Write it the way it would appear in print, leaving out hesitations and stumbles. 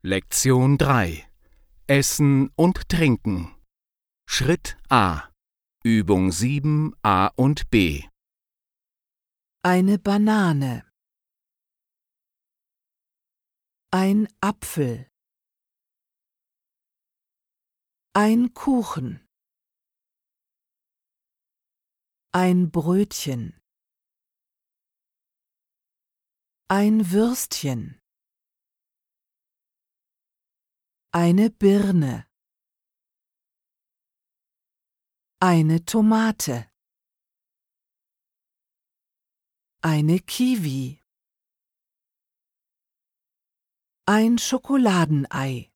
Lektion 3: Essen und Trinken. Schritt A. Übung 7 A und B. Eine Banane. Ein Apfel. Ein Kuchen. Ein Brötchen. Ein Würstchen. Eine Birne. Eine Tomate. Eine Kiwi. Ein Schokoladenei.